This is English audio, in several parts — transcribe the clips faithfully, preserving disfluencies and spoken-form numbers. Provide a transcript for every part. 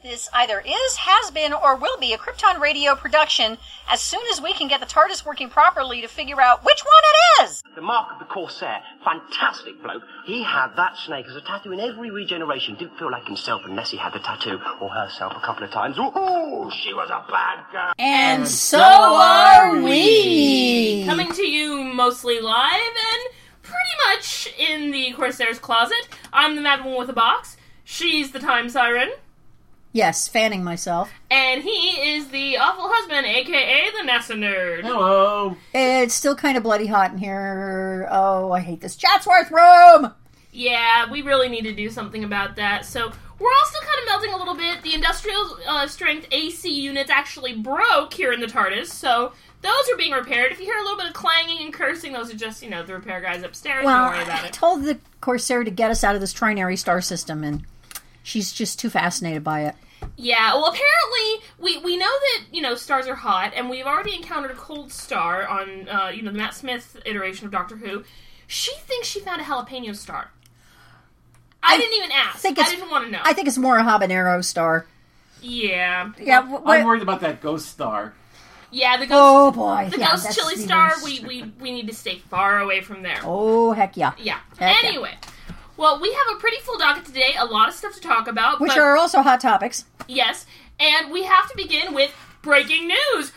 This either is, has been, or will be a Krypton Radio production as soon as we can get the TARDIS working properly to figure out which one it is. The Mark of the Corsair, fantastic bloke. He had that snake as a tattoo in every regeneration. Didn't feel like himself unless he had the tattoo, or herself a couple of times. Oh, she was a bad girl. And, and so are we. Coming to you mostly live and pretty much in the Corsair's closet. I'm the mad one with a box. She's the time siren. Yes, fanning myself. And he is the awful husband, a k a the NASA nerd. Hello. It's still kind of bloody hot in here. Oh, I hate this Chatsworth room! Yeah, we really need to do something about that. So, we're all still kind of melting a little bit. The industrial uh, strength A C units actually broke here in the TARDIS, so those are being repaired. If you hear a little bit of clanging and cursing, those are just, you know, the repair guys upstairs. Well, Don't worry about I it. told the Corsair to get us out of this trinary star system, and she's just too fascinated by it. Yeah, well, apparently, we, we know that, you know, stars are hot, and we've already encountered a cold star on, uh, you know, the Matt Smith iteration of Doctor Who. She thinks she found a jalapeno star. I, I didn't even ask. Think I didn't want to know. I think it's more a habanero star. Yeah. Yeah. Well, I'm worried about that ghost star. Yeah, the ghost. Oh boy, the yeah, ghost chili star. We, we we need to stay far away from there. Oh heck yeah. Yeah. Heck anyway. Yeah. Well, we have a pretty full docket today, a lot of stuff to talk about. Which but, are also hot topics. Yes, and we have to begin with breaking news.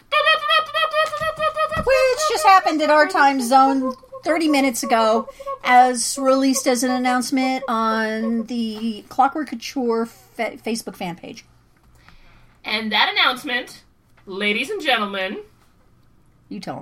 Which just happened in our time zone thirty minutes ago, as released as an announcement on the Clockwork Couture fa- Facebook fan page. And that announcement, ladies and gentlemen... You tell them.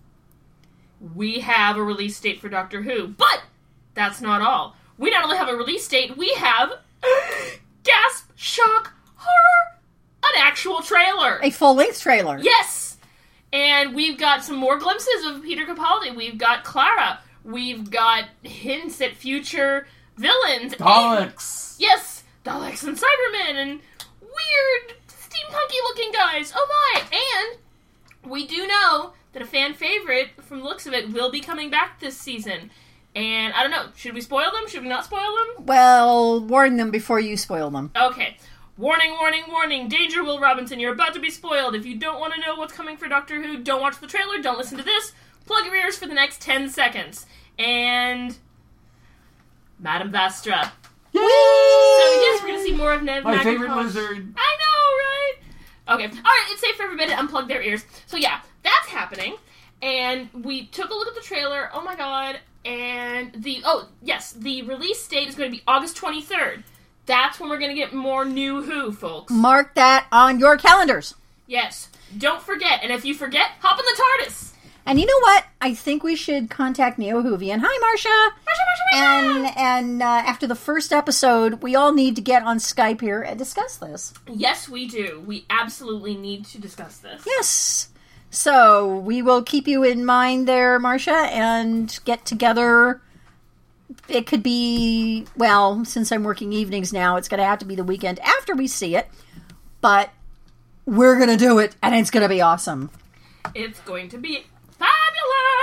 We have a release date for Doctor Who, but that's not all. We not only have a release date, we have, gasp, shock, horror, an actual trailer. A full-length trailer. Yes! And we've got some more glimpses of Peter Capaldi. We've got Clara. We've got hints at future villains. Daleks! And, yes! Daleks and Cybermen and weird, steampunky-looking guys. Oh my! And we do know that a fan favorite, from the looks of it, will be coming back this season. And, I don't know, should we spoil them? Should we not spoil them? Well, warn them before you spoil them. Okay. Warning, warning, warning. Danger, Will Robinson. You're about to be spoiled. If you don't want to know what's coming for Doctor Who, don't watch the trailer, don't listen to this. Plug your ears for the next ten seconds. And... Madame Vastra. Yay! So, yes, we're going to see more of Ned My Macintosh. favorite lizard. I know, right? Okay. Alright, it's safe for everybody to unplug their ears. So, yeah, that's happening. And we took a look at the trailer. Oh, my God. And the, oh, yes, the release date is going to be August twenty-third. That's when we're going to get more new Who, folks. Mark that on your calendars. Yes. Don't forget. And if you forget, hop in the TARDIS. And you know what? I think we should contact Neo Whovian. Hi, Marsha. Marsha, Marsha, Marsha. And, and uh, after the first episode, we all need to get on Skype here and discuss this. Yes, we do. We absolutely need to discuss this. Yes. So, we will keep you in mind there, Marsha, and get together. It could be, well, since I'm working evenings now, it's going to have to be the weekend after we see it. But we're going to do it, and it's going to be awesome. It's going to be fabulous!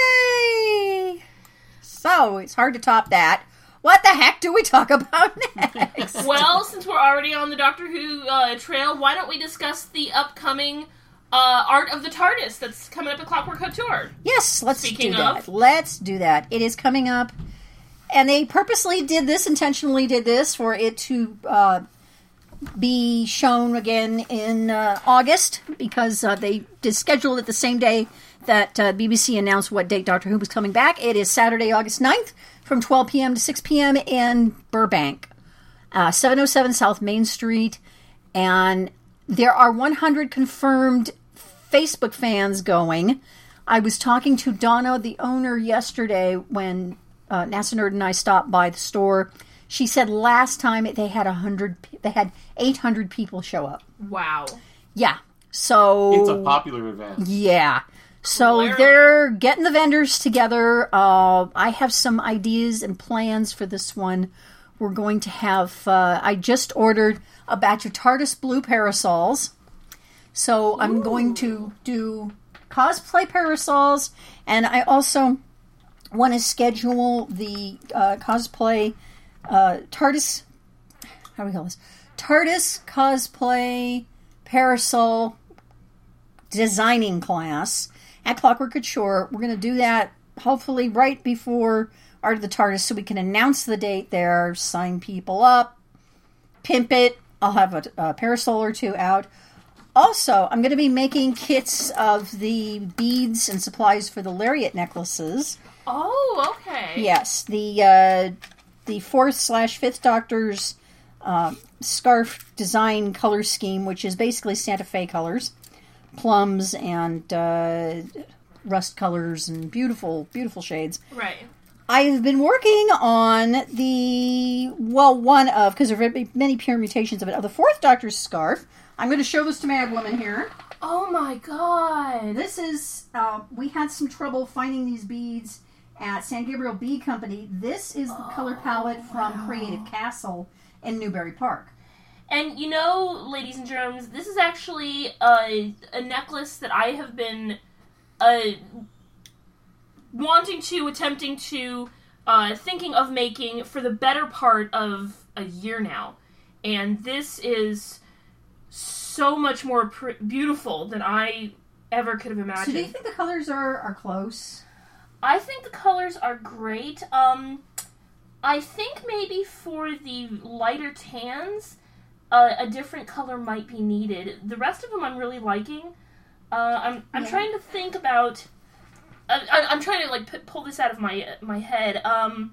Yay! So, it's hard to top that. What the heck do we talk about next? Well, since we're already on the Doctor Who uh, trail, why don't we discuss the upcoming... Uh, Art of the TARDIS that's coming up at Clockwork Couture. Yes, let's Speaking do that. of. Let's do that. It is coming up, and they purposely did this, intentionally did this, for it to uh, be shown again in uh, August, because uh, they did schedule it the same day that uh, B B C announced what date Doctor Who was coming back. It is Saturday, August ninth, from twelve p.m. to six p.m. in Burbank, uh, seven oh seven South Main Street, and there are one hundred confirmed Facebook fans going. I was talking to Donna, the owner, yesterday when uh, NASA Nerd and I stopped by the store. She said last time they had a hundred, they had eight hundred people show up. Wow. Yeah. So It's a popular event. Yeah. So Clearly. they're getting the vendors together. Uh, I have some ideas and plans for this one. We're going to have. Uh, I just ordered a batch of TARDIS blue parasols. So I'm Ooh. going to do cosplay parasols, and I also want to schedule the uh, cosplay uh, TARDIS, how do we call this? TARDIS cosplay parasol designing class at Clockwork Couture. We're going to do that hopefully right before Art of the TARDIS so we can announce the date there, sign people up, pimp it. I'll have a, a parasol or two out. Also, I'm going to be making kits of the beads and supplies for the lariat necklaces. Oh, okay. Yes, the uh, the fourth slash fifth Doctor's uh, scarf design color scheme, which is basically Santa Fe colors, plums and uh, rust colors and beautiful, beautiful shades. Right. I've been working on the, well, one of, because there are many permutations of it, of the fourth Doctor's scarf. I'm going to show this to Mad Woman here. Oh my god. This is, uh, we had some trouble finding these beads at San Gabriel Bead Company. This is the oh, color palette from wow. Creative Castle in Newbury Park. And you know, ladies and germs, this is actually a, a necklace that I have been uh, wanting to, attempting to, uh, thinking of making for the better part of a year now. And this is so much more pr- beautiful than I ever could have imagined. So do you think the colors are, are close? I think the colors are great. Um, I think maybe for the lighter tans, uh, a different color might be needed. The rest of them I'm really liking. Uh, I'm I'm yeah. trying to think about. I, I, I'm trying to like p- pull this out of my my head. Um,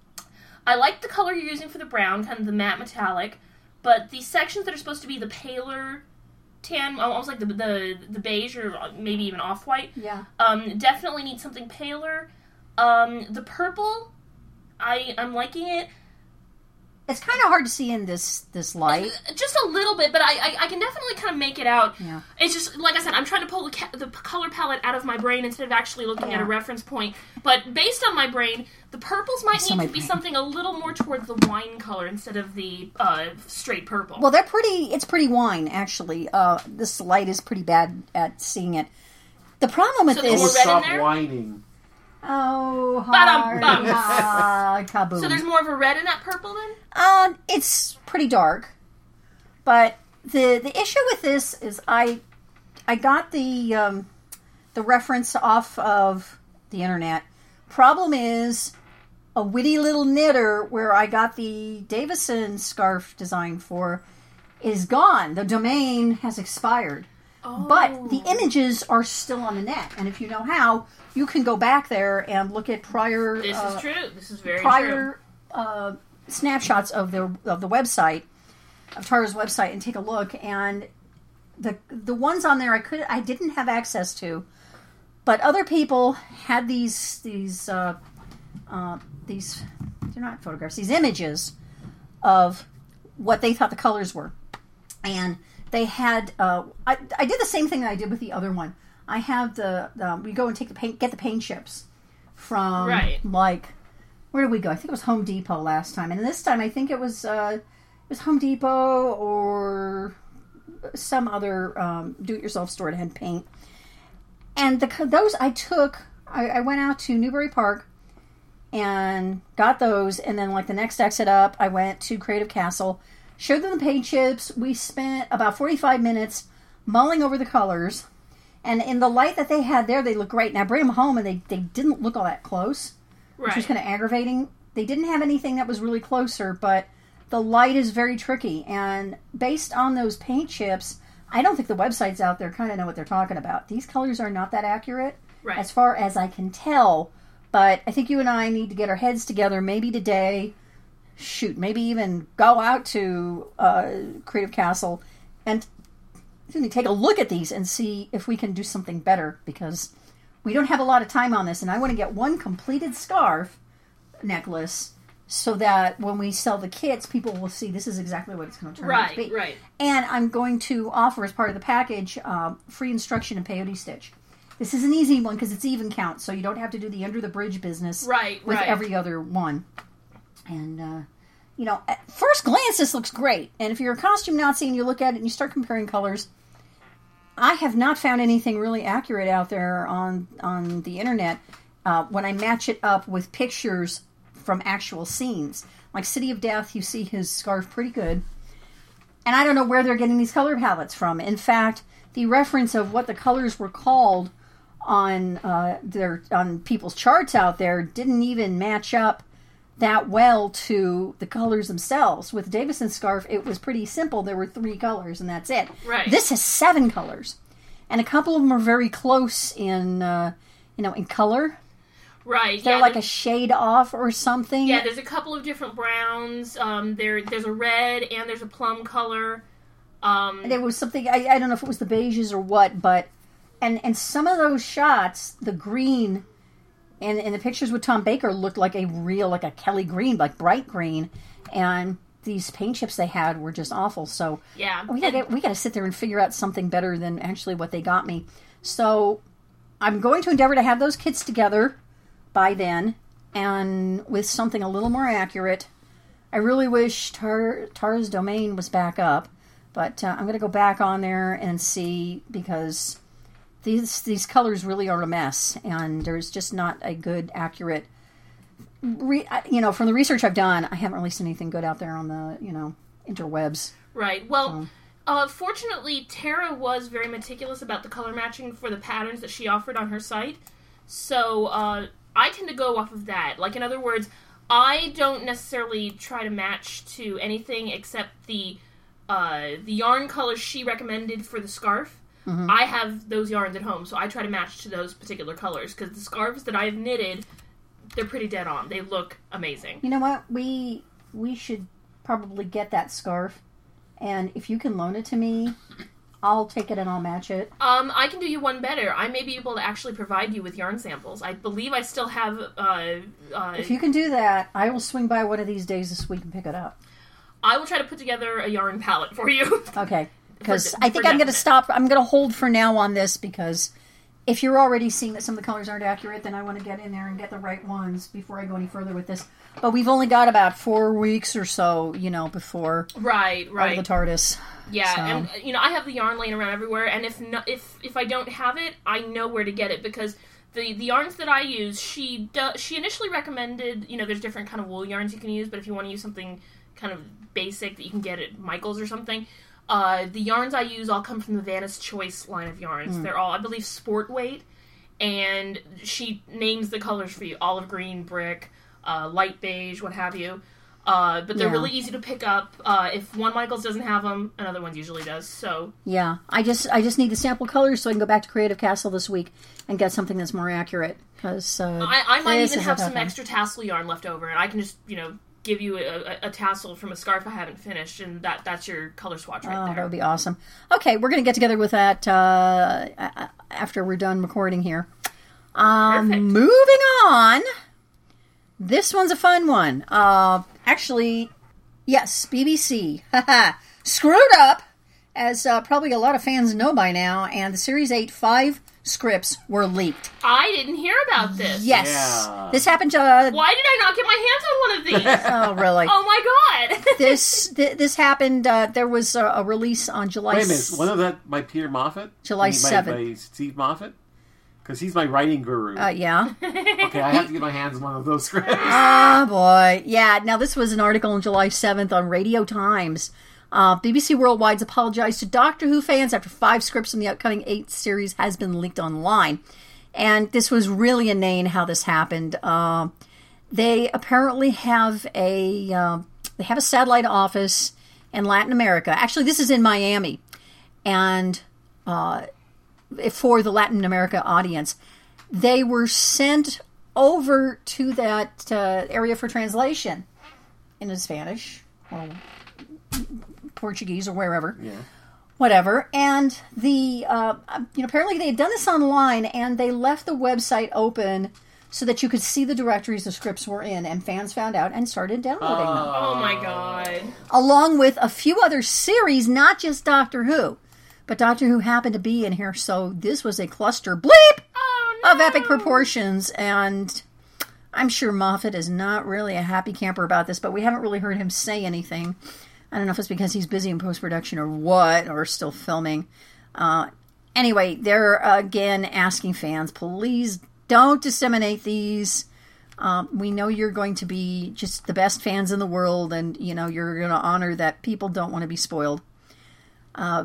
I like the color you're using for the brown, kind of the matte metallic. But the sections that are supposed to be the paler tan, almost like the the, the beige or maybe even off-white, yeah. um, definitely need something paler. Um, the purple, I, I'm liking it. It's kind of hard to see in this, this light. Just a little bit, but I, I, I can definitely kind of make it out. Yeah. It's just, like I said, I'm trying to pull the, ca- the color palette out of my brain instead of actually looking yeah. at a reference point. But based on my brain, the purples might so need to brain. be something a little more towards the wine color instead of the uh, straight purple. Well, they're pretty, it's pretty wine, actually. Uh, this light is pretty bad at seeing it. The problem with so this... More red Stop in there? whining. Oh, hard. Ah, kaboom. So there's more of a red in that purple then? Uh, it's pretty dark. But the the issue with this is I I got the um, the reference off of the internet. Problem is, a witty little knitter where I got the Davison scarf design for is gone. The domain has expired. Oh. But the images are still on the net. And if you know how, you can go back there and look at prior... This uh, is true. This is very prior, true. Uh, snapshots of the of the website, of Tara's website, and take a look. And the the ones on there I could I didn't have access to, but other people had these these uh, uh, these they're not photographs, these images of what they thought the colors were, and they had. Uh, I I did the same thing that I did with the other one. I have the, the we go and take the paint get the paint chips from right. like. Where did we go? I think it was Home Depot last time. And this time I think it was uh, it was Home Depot or some other um, do-it-yourself store that had paint. And the those I took, I, I went out to Newbury Park and got those. And then like the next exit up, I went to Creative Castle, showed them the paint chips. We spent about forty-five minutes mulling over the colors. And in the light that they had there, they looked great. And I bring them home and they, they didn't look all that close. Which right. was kind of aggravating. They didn't have anything that was really closer, but the light is very tricky. And based on those paint chips, I don't think the websites out there kind of know what they're talking about. These colors are not that accurate, right. as far as I can tell. But I think you and I need to get our heads together, maybe today, shoot, maybe even go out to uh, Creative Castle and take a look at these and see if we can do something better, because... we don't have a lot of time on this, and I want to get one completed scarf necklace so that when we sell the kits, people will see this is exactly what it's going to turn right, out to be. Right, right. And I'm going to offer, as part of the package, uh, free instruction in peyote stitch. This is an easy one because it's even count, so you don't have to do the under the bridge business right, with right. every other one. And, uh, you know, at first glance, this looks great. And if you're a costume Nazi and you look at it and you start comparing colors... I have not found anything really accurate out there on on the internet uh, when I match it up with pictures from actual scenes. Like City of Death, you see his scarf pretty good. And I don't know where they're getting these color palettes from. In fact, the reference of what the colors were called on uh, their on people's charts out there didn't even match up that well to the colors themselves. With Davison's scarf, it was pretty simple. There were three colors, and that's it. Right. This has seven colors, and a couple of them are very close in, uh, you know, in color. Right. They're yeah, like a there's- shade off or something. Yeah, there's a couple of different browns. Um, there, there's a red and there's a plum color. Um, There was something, I, I don't know if it was the beiges or what, but, and, and some of those shots, the green, and, and the pictures with Tom Baker looked like a real, like a Kelly green, like bright green, and these paint chips they had were just awful, so yeah. we gotta, we gotta sit there and figure out something better than actually what they got me. So, I'm going to endeavor to have those kits together by then, and with something a little more accurate. I really wish Tar, Tara's Domain was back up, but uh, I'm going to go back on there and see, because these these colors really are a mess, and there's just not a good, accurate, re, you know, from the research I've done, I haven't really seen anything good out there on the, you know, interwebs. Right. Well, So. uh, fortunately, Tara was very meticulous about the color matching for the patterns that she offered on her site. So, uh, I tend to go off of that. Like, in other words, I don't necessarily try to match to anything except the uh, the yarn colors she recommended for the scarf. Mm-hmm. I have those yarns at home, so I try to match to those particular colors, because the scarves that I've knitted, they're pretty dead on. They look amazing. You know what? We we should probably get that scarf, and if you can loan it to me, I'll take it and I'll match it. Um, I can do you one better. I may be able to actually provide you with yarn samples. I believe I still have, uh, uh, If you can do that, I will swing by one of these days this week and pick it up. I will try to put together a yarn palette for you. Okay. Because For- I think for I'm going to definite. stop. I'm going to hold for now on this, because if you're already seeing that some of the colors aren't accurate, then I want to get in there and get the right ones before I go any further with this. But we've only got about four weeks or so, you know, before Right, out right. of the TARDIS. Yeah, So. and you know I have the yarn laying around everywhere, and if no, if if I don't have it, I know where to get it, because the the yarns that I use, she do, she initially recommended, you know, there's different kind of wool yarns you can use, but if you want to use something kind of basic that you can get at Michael's or something, uh, the yarns I use all come from the Vanna's Choice line of yarns. Mm. They're all, I believe, sport weight, and she names the colors for you: olive green, brick, uh, light beige, what have you. Uh, but they're Yeah. really easy to pick up. Uh, if one Michaels doesn't have them, another one usually does. So Yeah, I just I just need the sample colors so I can go back to Creative Castle this week and get something that's more accurate. Because uh, I, I might this even is have a tough some one. extra tassel yarn left over, and I can just, you know, give you a, a, a tassel from a scarf I haven't finished, and that that's your color swatch right Oh, there. that would be awesome. Okay, we're going to get together with that uh, a- after we're done recording here. Um, Perfect. moving on. This one's a fun one. Uh, actually, yes, B B C. Screwed up, as uh, probably a lot of fans know by now, and the Series eight five scripts were leaked. I didn't hear about this. Yes. Yeah. This happened to... Uh, Why did I not get my hands on one of these? oh, really? Oh my god! This th- this happened, uh, there was a, a release on July... Wait a minute, s- one of that by Peter Moffat? July I mean, by- seventh. By Steve Moffat? Because he's my writing guru. Uh, yeah. okay, I have to get my hands on one of those scripts. Oh, boy. Yeah, now this was an article on July seventh on Radio Times. Uh, B B C Worldwide's apologized to Doctor Who fans after five scripts in the upcoming eighth series has been leaked online. And this was really inane how this happened. Uh, they apparently have a uh, they have a satellite office in Latin America. Actually, this is in Miami. And uh, for the Latin America audience, they were sent over to that uh, area for translation in Spanish or Portuguese or wherever, Yeah. whatever. And the uh, you know apparently they had done this online, and they left the website open so that you could see the directories the scripts were in, and fans found out and started downloading them, Oh my god. along with a few other series, not just Doctor Who, but Doctor Who happened to be in here. So this was a cluster bleep Oh no. of epic proportions, and I'm sure Moffat is not really a happy camper about this, but we haven't really heard him say anything. I don't know if it's because he's busy in post-production or what, or still filming. Uh, anyway, they're again asking fans, please don't disseminate these. Um, we know you're going to be just the best fans in the world, and you know you're going to honor that people don't want to be spoiled. Uh,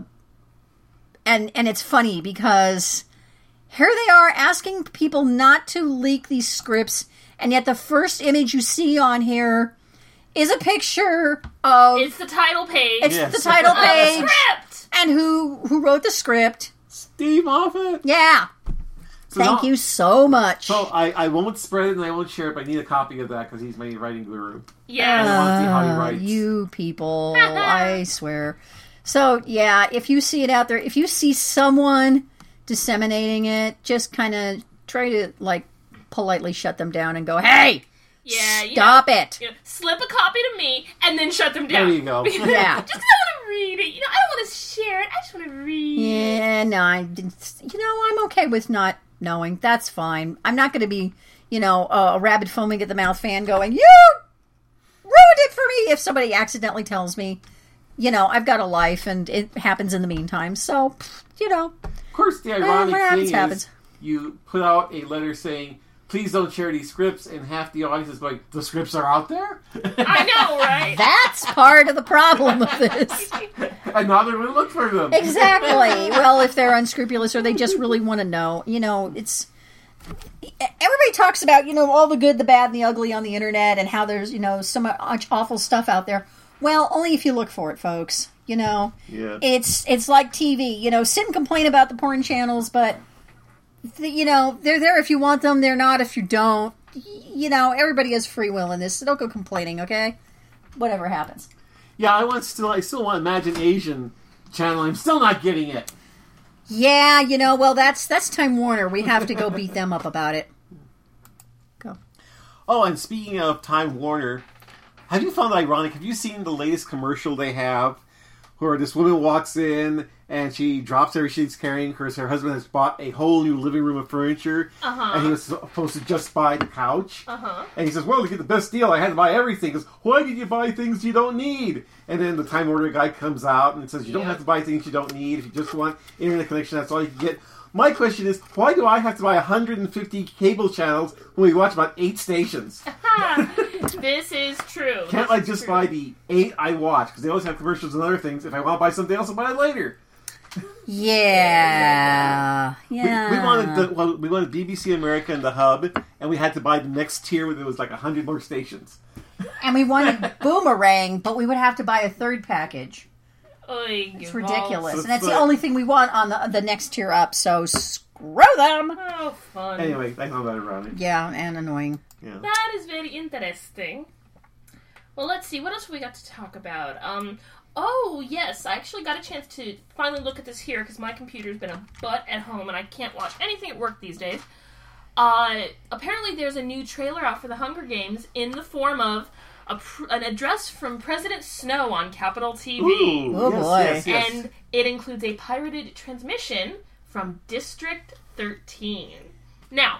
and and it's funny because here they are asking people not to leak these scripts, and yet the first image you see on here is a picture of... It's the title page. It's Yes. the title page. Script! And who who wrote the script. Steve Moffat. Yeah. So Thank now- you so much. So I, I won't spread it and I won't share it, but I need a copy of that because he's my writing guru. Yes. I want to see how he Uh, writes. you people, I swear. So, yeah, if you see it out there, if you see someone disseminating it, just kind of try to, like, politely shut them down and go, hey, Yeah, you stop know, it. you know, slip a copy to me and then shut them down. There you go. Yeah. Just 'cause I want to read it. You know, I don't want to share it. I just want to read. Yeah, no, I didn't. You know, I'm okay with not knowing. That's fine. I'm not going to be, you know, a, a rabid foaming at the mouth fan going, you ruined it for me if somebody accidentally tells me. You know, I've got a life and it happens in the meantime. So, you know. Of course, the Well, ironic what happens, thing happens. is you put out a letter saying, please don't share these scripts, and half the audience is like, the scripts are out there? I know, right? That's part of the problem of this. And now they're going to look for them. Exactly. Well, if they're unscrupulous or they just really want to know, you know, it's... Everybody talks about, you know, all the good, the bad, and the ugly on the internet and how there's, you know, so much awful stuff out there. Well, only if you look for it, folks. You know? Yeah. It's it's like T V. You know, sit and complain about the porn channels, but, th- you know, they're there if you want them. They're not if you don't. Y- You know, everybody has free will in this, so don't go complaining, okay? Whatever happens. Yeah, I want still. I still want Imagine Asian channel. I'm still not getting it. Yeah, you know, well, that's that's Time Warner. We have to go beat them up about it. Go. Oh, and speaking of Time Warner, have you found it ironic? Have you seen the latest commercial they have, where this woman walks in and she drops everything she's carrying because her husband has bought a whole new living room of furniture, Uh-huh. and he was supposed to just buy the couch. Uh-huh. And he says, "Well, to get the best deal, I had to buy everything." He goes, "Why did you buy things you don't need?" And then the Time Warner guy comes out and says, "You don't Yeah. have to buy things you don't need. If you just want internet connection, that's all you can get." My question is, why do I have to buy one hundred fifty cable channels when we watch about eight stations? This is true. Can't This I is just true. buy the eight I watch? Because they always have commercials and other things. If I want to buy something else, I'll buy it later. Yeah. We, Yeah. we wanted the, well, we wanted B B C America and the Hub, and we had to buy the next tier where there was like a hundred more stations. And we wanted Boomerang, but we would have to buy a third package. Oy, It's balls. ridiculous. So And that's it's the like- only thing we want on the the next tier up, so screw them. Oh, fun. Anyway, I found that ironic. Yeah, and annoying. Yeah. That is very interesting. Well, let's see. What else have we got to talk about? Um, oh, yes. I actually got a chance to finally look at this here because my computer's been a butt at home and I can't watch anything at work these days. Uh, apparently there's a new trailer out for the Hunger Games in the form of a pr- an address from President Snow on Capitol T V. Ooh, Oh, yes, boy. yes, yes. And it includes a pirated transmission from District thirteen. Now,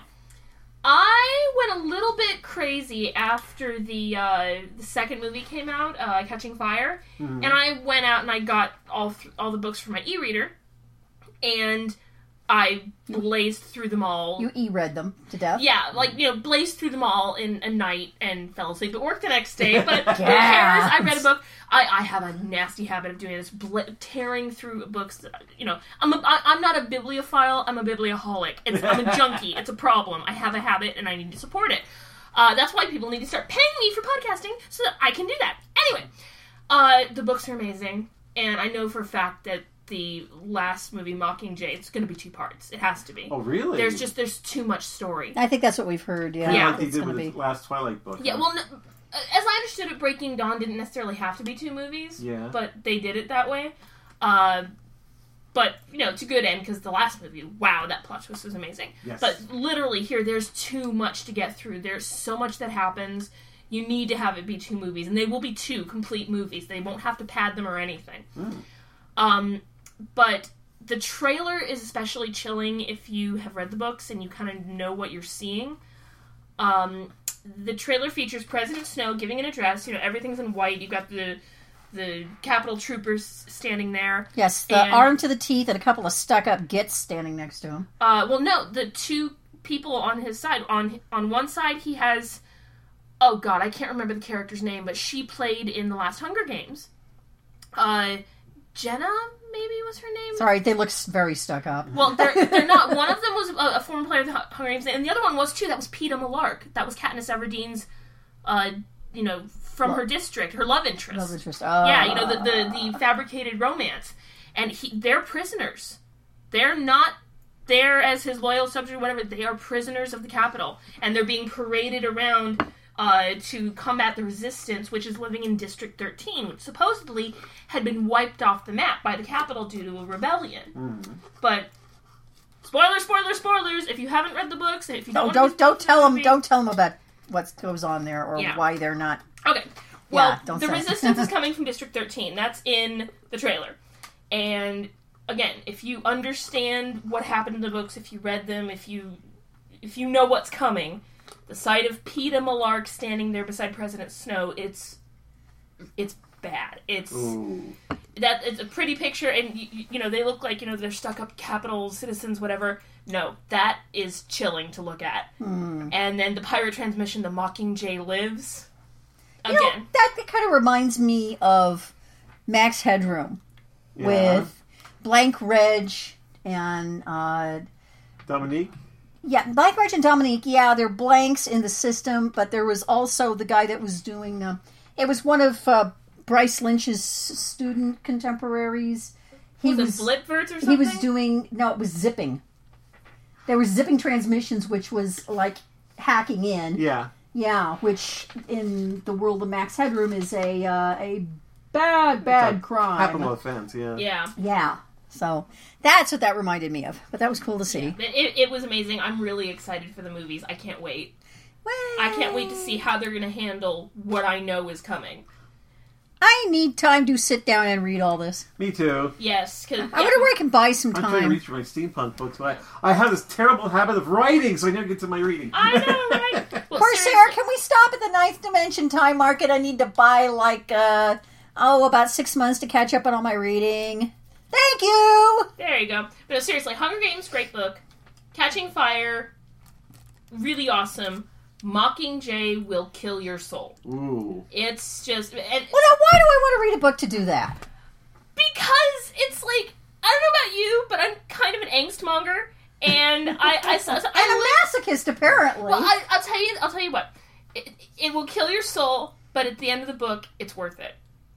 I went a little bit crazy after the uh, the second movie came out, uh, Catching Fire, Mm-hmm. and I went out and I got all th- all the books for my e-reader, and I blazed through them all. You e-read them to death. Yeah, like, you know, blazed through them all in a night and fell asleep at work the next day. But who Yes. cares? I read a book. I, I have a nasty habit of doing this, bl- tearing through books. That, you know, I'm a, I, I'm not a bibliophile. I'm a biblioholic. It's, I'm a junkie. It's a problem. I have a habit, and I need to support it. Uh, that's why people need to start paying me for podcasting so that I can do that. Anyway, uh, the books are amazing, and I know for a fact that the last movie, Mockingjay, it's going to be two parts. It has to be. Oh, really? There's just there's too much story. I think that's what we've heard. Yeah, Kinda Yeah. like they it's did gonna with be. the last Twilight book. Yeah, huh? well, no, as I understood it, Breaking Dawn didn't necessarily have to be two movies. Yeah. But they did it that way. Uh, but, you know, to good end, because the last movie, wow, that plot twist was amazing. Yes. But literally here, there's too much to get through. There's so much that happens. You need to have it be two movies. And they will be two complete movies. They won't have to pad them or anything. Mm. Um, but the trailer is especially chilling if you have read the books and you kind of know what you're seeing. Um, the trailer features President Snow giving an address. You know, everything's in white. You've got the the Capitol troopers standing there. Yes, the And- arm to the teeth and a couple of stuck-up gits standing next to him. Uh, well, no, the two people on his side. On on one side, he has. Oh God, I can't remember the character's name, but she played in the last Hunger Games. Uh, Jenna, maybe was her name? Sorry, they look s- very stuck up. Well, they're, they're not. One of them was a, a former player of the Hunger Games, and the other one was, too. That was Peeta Mellark. That was Katniss Everdeen's, uh, you know, from Love. her district, her love interest. Love interest. Uh, Yeah, you know, the, the, the fabricated romance. And he, they're prisoners. They're not there as his loyal subject or whatever. They are prisoners of the Capitol. And they're being paraded around uh, to combat the resistance, which is living in District thirteen, which supposedly had been wiped off the map by the Capitol due to a rebellion. Mm. But, spoilers, spoilers, spoilers, if you haven't read the books, and if you No, don't don't want to don't tell them. movie, Don't tell them about what goes on there or Yeah. why they're not. Okay. Well, Yeah, don't the say. resistance is coming from District thirteen. That's in the trailer. And again, if you understand what happened in the books, if you read them, if you if you know what's coming, the sight of Peeta Mellark standing there beside President Snow, it's it's bad. It's Ooh. that it's a pretty picture, and you, you know they look like you know they're stuck up Capitol citizens, whatever. No, that is chilling to look at. Hmm. And then the pirate transmission, the Mockingjay lives. You Again, know, that, that kind of reminds me of Max Headroom Yeah. with Blank Reg and uh, Dominique? yeah, Blank Reg and Dominique. Yeah, they're blanks in the system, but there was also the guy that was doing. Uh, it was one of uh, Bryce Lynch's student contemporaries. He was, it Blipverts or something? He was doing no, it was zipping. There was zipping transmissions, which was like hacking in. Yeah. Yeah, which in the world of Max Headroom is a uh, a bad, bad It's a crime. Capital offense, yeah. Yeah. Yeah, so that's what that reminded me of. But that was cool to see. It, it, it was amazing. I'm really excited for the movies. I can't wait. I can't wait to see how they're going to handle what I know is coming. I need time to sit down and read all this. Me too. Yes, because I wonder where I can buy some I'm trying to time. read through my steampunk books, but I, I have this terrible habit of writing, so I never get to my reading. I know, right? Well, Corsair, seriously- can we stop at the ninth dimension time market? I need to buy like uh oh about six months to catch up on all my reading. Thank you. There you go. But no, seriously, Hunger Games, great book. Catching Fire, really awesome. Mockingjay will kill your soul. Ooh. It's just... And Well, now why do I want to read a book to do that? because it's like... I don't know about you, but I'm kind of an angst monger. And I... I, saw, so And I a masochist, apparently. Well, I, I'll tell you. I'll tell you what. It, it will kill your soul, but at the end of the book, it's worth it.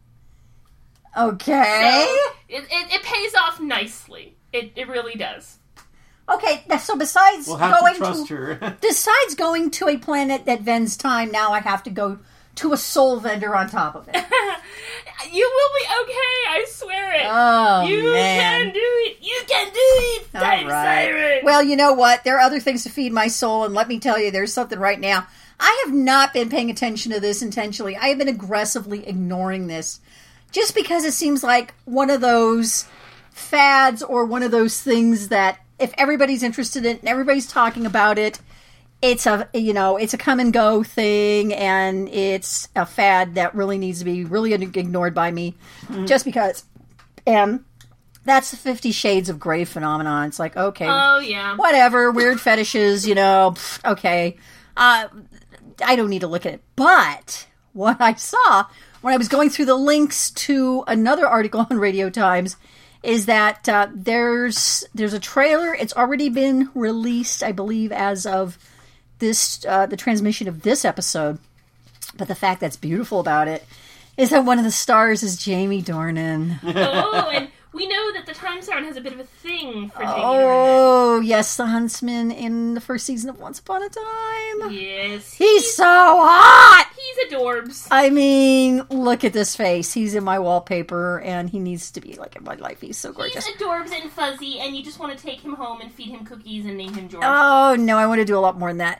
Okay. So, it, it it pays off nicely. It it really does. Okay, now, so besides We'll have going to trust to her. besides going to a planet that vends time, now I have to go to a soul vendor on top of it. You will be okay. I swear it. Oh, you man. can do it. You can do it. All Time right. Siren. Well, you know what? There are other things to feed my soul, and let me tell you, there's something right now. I have not been paying attention to this intentionally. I have been aggressively ignoring this just because it seems like one of those fads or one of those things that if everybody's interested in it and everybody's talking about it, it's a, you know, it's a come and go thing, and it's a fad that really needs to be really ignored by me just because. And that's the Fifty Shades of Grey phenomenon. It's like, okay, Oh yeah. whatever, weird fetishes, you know, pff, okay. Uh, I don't need to look at it. But what I saw when I was going through the links to another article on Radio Times is that uh, there's there's a trailer. It's already been released, I believe, as of this uh, the transmission of this episode. But the fact that's beautiful about it is that one of the stars is Jamie Dornan. Oh, and we know that the Time Siren has a bit of a thing for Jamie Dornan. Oh, yes, the huntsman in the first season of Once Upon a Time. Yes. He's so hot! He's adorbs. I mean, look at this face. He's in my wallpaper, and he needs to be like in my life. He's so gorgeous. He's adorbs and fuzzy, and you just want to take him home and feed him cookies and name him George. Oh, no, I want to do a lot more than that.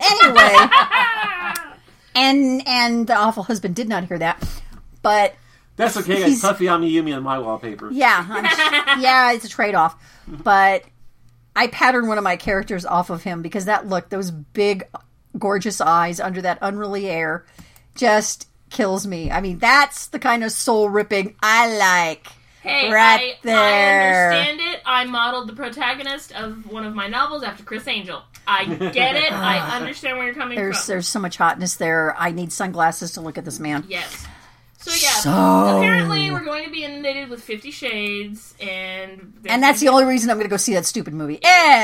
Anyway, and and the awful husband did not hear that, but That's okay. I He's- got Puffy Yumi on my wallpaper. yeah, I'm- yeah, it's a trade-off. But I patterned one of my characters off of him because that look, those big, gorgeous eyes under that unruly hair, just kills me. I mean, that's the kind of soul-ripping I like. Hey, Right I, there. I understand it. I modeled the protagonist of one of my novels after Chris Angel. I get it. I understand where you're coming There's from. there's so much hotness there. I need sunglasses to look at this man. Yes. So yeah, So- apparently we're going to be inundated with Fifty Shades, and And that's the only reason I'm going to go see that stupid movie.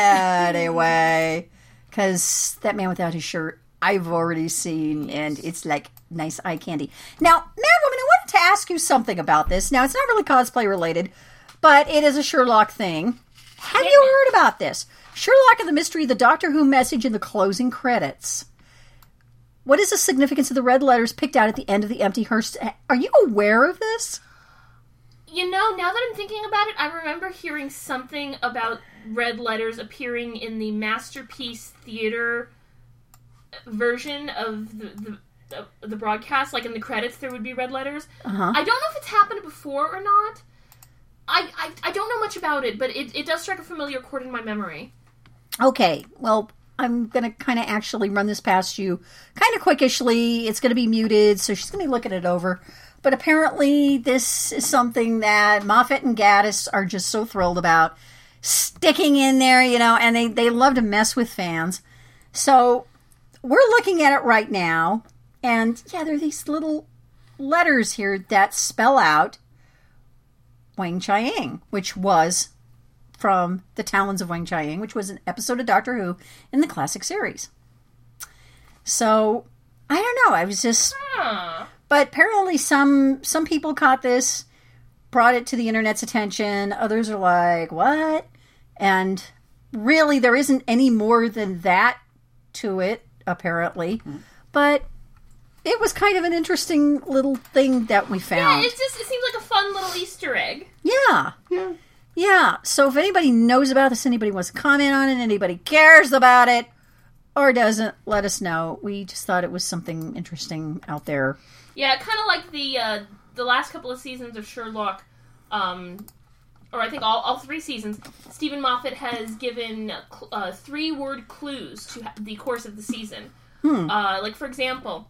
Anyway, because that man without his shirt, I've already seen, and it's like nice eye candy. Now, Mad Woman, I wanted to ask you something about this. Now, it's not really cosplay related, but it is a Sherlock thing. Have you heard about this? Sherlock and the Mystery of the Doctor Who message in the closing credits. What is the significance of the red letters picked out at the end of the empty hearse? Are you aware of this? You know, now that I'm thinking about it, I remember hearing something about red letters appearing in the Masterpiece Theater version of the, the, the, the broadcast. Like in the credits, there would be red letters. Uh-huh. I don't know if it's happened before or not. I, I, I don't know much about it, but it, it does strike a familiar chord in my memory. Okay, well, I'm going to kind of actually run this past you kind of quickishly. It's going to be muted, so she's going to be looking it over. But apparently this is something that Moffat and Gaddis are just so thrilled about. Sticking in there, you know, and they, they love to mess with fans. So we're looking at it right now, and yeah, there are these little letters here that spell out Wang Chiang, which was from The Talons of Wang Chiang, which was an episode of Doctor Who in the classic series. So, I don't know, I was just... Huh. But apparently some some people caught this, brought it to the internet's attention, others are like, what? And really, there isn't any more than that to it, apparently. Mm-hmm. But it was kind of an interesting little thing that we found. Yeah, it's just, it seems like a fun little Easter egg. Yeah. Yeah. Yeah. So if anybody knows about this, anybody wants to comment on it, anybody cares about it, or doesn't, let us know. We just thought it was something interesting out there. Yeah, kind of like the uh, the last couple of seasons of Sherlock, um, or I think all, all three seasons, Stephen Moffat has given uh, three-word clues to the course of the season. Hmm. Uh, like, for example,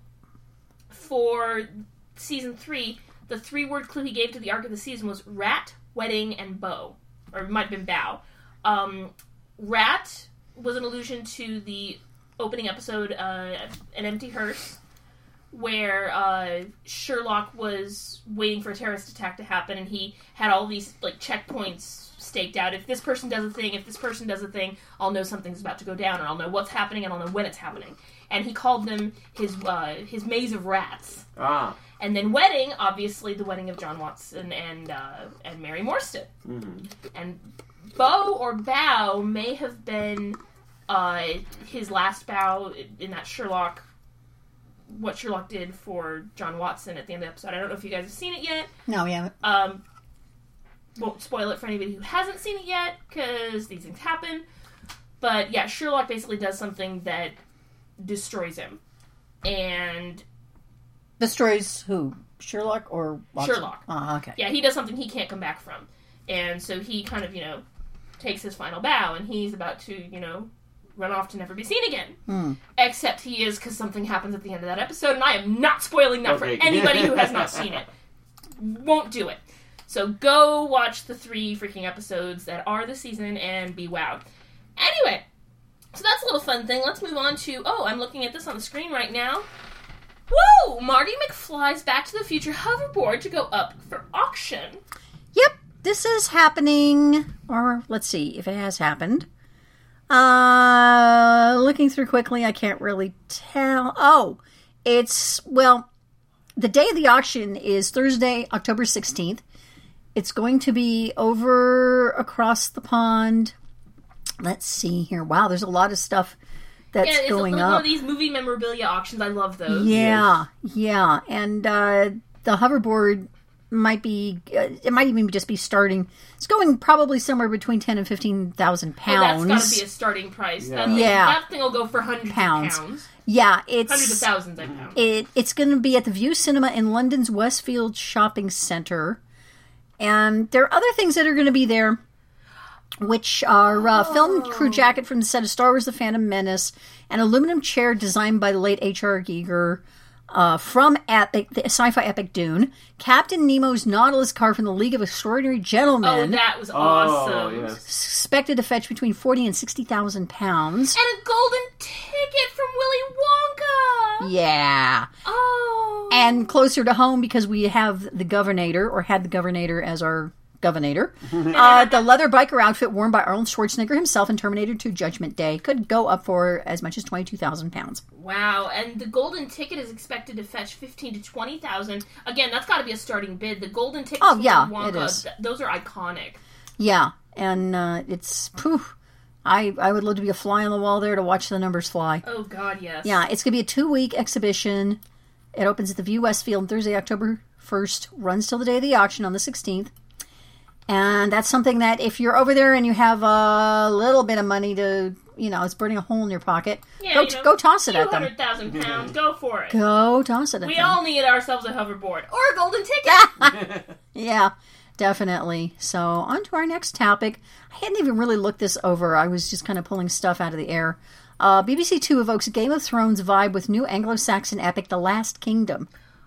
for season three, the three-word clue he gave to the arc of the season was rat, wedding, and bow. Or it might have been bow. Um, rat was an allusion to the opening episode, uh, An Empty Hearse, where uh, Sherlock was waiting for a terrorist attack to happen, and he had all these like checkpoints staked out. If this person does a thing, if this person does a thing, I'll know something's about to go down, and I'll know what's happening, and I'll know when it's happening. And he called them his uh, his maze of rats. Ah. And then wedding, obviously the wedding of John Watson and uh, and Mary Morstan. Mm-hmm. And bow or bow may have been uh, his last bow in that Sherlock. What Sherlock did for John Watson at the end of the episode. I don't know if you guys have seen it yet. No, we haven't. Um, won't spoil it for anybody who hasn't seen it yet, because these things happen. But yeah, Sherlock basically does something that destroys him. And... Destroys who? Sherlock or Watson? Sherlock. Oh, okay. Yeah, he does something he can't come back from. And so he kind of, you know, takes his final bow, and he's about to, you know, run off to never be seen again. Hmm. Except he is, because something happens at the end of that episode, and I am not spoiling that Okay. for anybody who has not seen it. Won't do it. So go watch the three freaking episodes that are the season and be wowed. Anyway, so that's a little fun thing. Let's move on to, oh, I'm looking at this on the screen right now. Woo! Marty McFly's Back to the Future hoverboard to go up for auction. Yep, this is happening, or let's see if it has happened. Uh, looking through quickly, I can't really tell. Oh, it's, well, the day of the auction is Thursday, October sixteenth. It's going to be over across the pond. Let's see here. Wow, there's a lot of stuff that's yeah, it's going a, up. one of these movie memorabilia auctions. I love those. Yeah, yeah. And uh, the hoverboard might be, uh, it might even just be starting, it's going probably somewhere between ten and fifteen thousand pounds. Oh, that's got to be a starting price. Yeah. That, thing, Yeah. that thing will go for hundreds Pounds. of pounds. Yeah, it's... Hundreds of thousands of pounds. It, it's going to be at the View Cinema in London's Westfield Shopping Centre. And there are other things that are going to be there, which are uh, Oh. film crew jacket from the set of Star Wars The Phantom Menace, an aluminum chair designed by the late H R. Giger uh, from epic, the sci-fi epic Dune, Captain Nemo's Nautilus card from the League of Extraordinary Oh, Gentlemen, that was Oh, awesome. yes. expected to fetch between forty and sixty thousand pounds. And a golden ticket from Willy Wonka. Yeah. Oh. And closer to home, because we have the Governator, or had the Governator as our Governator. uh, the leather biker outfit worn by Arnold Schwarzenegger himself in Terminator two Judgment Day could go up for as much as twenty-two thousand pounds. Wow, and the golden ticket is expected to fetch fifteen to twenty thousand. Again, that's got to be a starting bid. The golden tickets Oh, from yeah, Wonka, it is. th- those are iconic. Yeah, and uh, it's, poof. I, I would love to be a fly on the wall there to watch the numbers fly. Oh, God, yes. Yeah, it's going to be a two-week exhibition. It opens at the View Westfield Thursday, October first, runs till the day of the auction on the sixteenth. And that's something that if you're over there and you have a little bit of money to, you know, it's burning a hole in your pocket, Yeah, go, you know, go toss it at them. two hundred thousand pounds, go for it. Go toss it at We them. all need ourselves a hoverboard or a golden ticket. Yeah, definitely. So, on to our next topic. I hadn't even really looked this over. I was just kind of pulling stuff out of the air. Uh, B B C Two evokes Game of Thrones vibe with new Anglo-Saxon epic The Last Kingdom.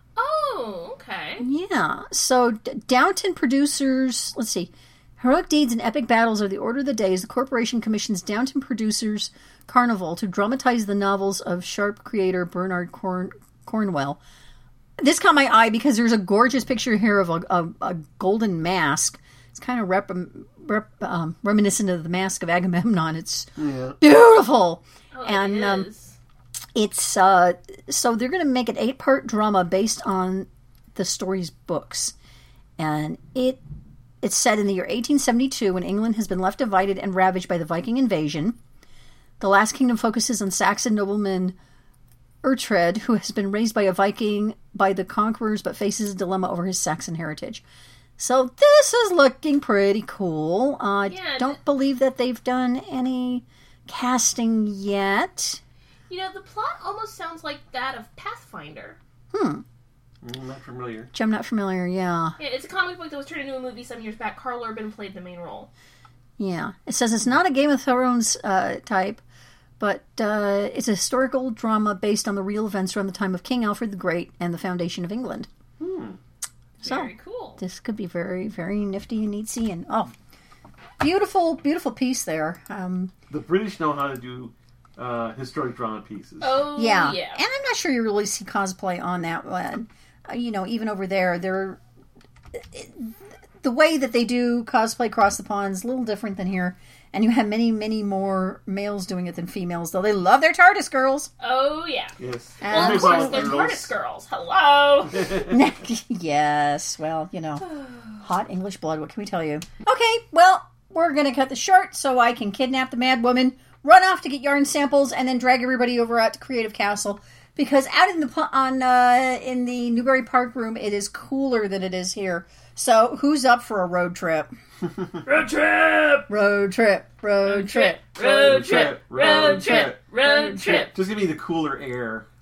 Oh, okay. Yeah. So, D- Downton producers, let's see. Heroic deeds and epic battles are the order of the day as the corporation commissions Downton Producers Carnival to dramatize the novels of Sharp creator Bernard Corn- Cornwell. This caught my eye because there's a gorgeous picture here of a, a, a golden mask. It's kind of rep, rep, um, reminiscent of the mask of Agamemnon. It's Yeah. beautiful. Oh, and it um, is. it's uh, so they're going to make an eight-part drama based on the story's books, and it it's set in the year eighteen seventy-two when England has been left divided and ravaged by the Viking invasion. The Last Kingdom focuses on Saxon nobleman Uhtred, who has been raised by a Viking by the conquerors but faces a dilemma over his Saxon heritage. So this is looking pretty cool. I uh, Yeah, don't believe that they've done any casting yet. You know, the plot almost sounds like that of Pathfinder. I'm not familiar. Which I'm not familiar, yeah. Yeah, it's a comic book that was turned into a movie some years back. Carl Urban played the main role. Yeah. It says it's not a Game of Thrones uh, type, but uh, it's a historical drama based on the real events around the time of King Alfred the Great and the foundation of England. Hmm. So, Very cool. this could be very, very nifty and neatsy. And, oh, beautiful, beautiful piece there. Um, The British know how to do uh, historic drama pieces. Oh, yeah. yeah. And I'm not sure you really see cosplay on that one. Uh, you know, even over there, they're... The way that they do cosplay across the pond is a little different than here. And you have many, many more males doing it than females, though they love their TARDIS girls. Oh, yeah. Yes. And- Well, of Only course, Bible they're girls. TARDIS girls. Hello. Yes, well, you know, hot English blood, what can we tell you? Okay, well, we're going to cut this short so I can kidnap the mad woman, run off to get yarn samples, and then drag everybody over out to Creative Castle. Because out in the pu- on uh, in the Newbury Park room, it is cooler than it is here. So, who's up for a road trip? Road trip. Road trip, road trip. Road trip. Road trip. Road trip. Just give me the cooler air.